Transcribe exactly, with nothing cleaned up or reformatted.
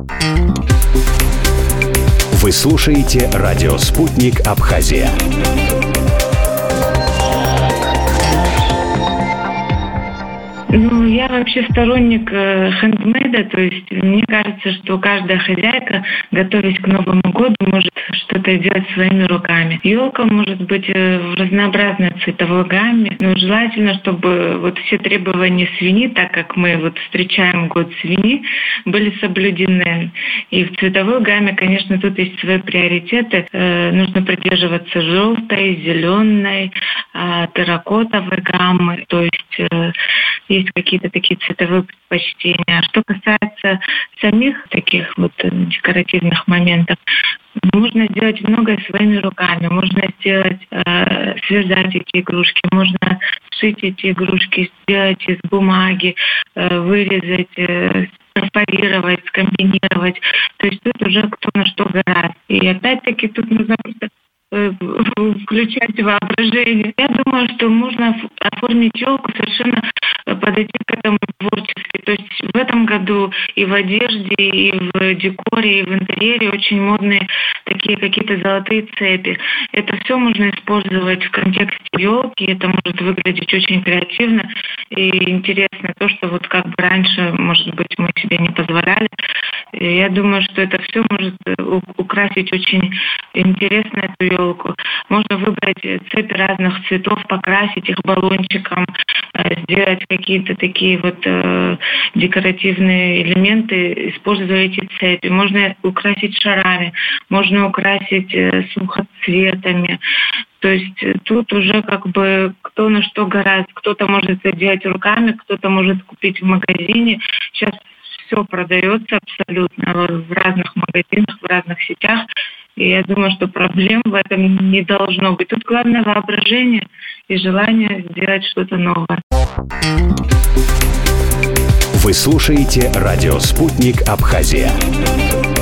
Вы слушаете радио «Спутник Абхазия». Ну, я вообще сторонник э, хендмейда, то есть мне кажется, что каждая хозяйка, готовясь к Новому году, может что-то делать своими руками. Елка может быть э, в разнообразной цветовой гамме, но желательно, чтобы вот все требования свиньи, так как мы вот встречаем год свиньи, были соблюдены. И в цветовой гамме, конечно, тут есть свои приоритеты. Э, нужно придерживаться желтой, зеленой, э, терракотовой гаммы, то есть э, есть какие-то такие цветовые предпочтения. А что касается самих таких вот декоративных моментов, можно сделать многое своими руками. Можно сделать, э, связать эти игрушки, можно сшить эти игрушки, сделать из бумаги, э, вырезать, э, перфорировать, скомбинировать. То есть тут уже кто на что гораздо. И опять-таки тут нужно просто включать воображение. Я думаю, что можно оформить елку, совершенно подойти к этому творчески. То есть в этом году и в одежде, и в декоре, и в интерьере очень модные такие какие-то золотые цепи. Это все можно использовать в контексте елки. Это может выглядеть очень креативно и интересно. То, что вот как бы раньше, может быть, мы себе не позволяли. И я думаю, что это все может украсить очень интересно эту елку. Можно выбрать цепи разных цветов, покрасить их баллончиком, сделать какие-то такие вот э, декоративные элементы, используя эти цепи. Можно украсить шарами, можно украсить э, сухоцветами. То есть тут уже как бы кто на что гораздо. Кто-то может это делать руками, кто-то может купить в магазине. Сейчас все продается абсолютно в разных магазинах, в разных сетях. И я думаю, что проблем в этом не должно быть. Тут главное воображение и желание сделать что-то новое. Вы слушаете радио «Спутник Абхазия».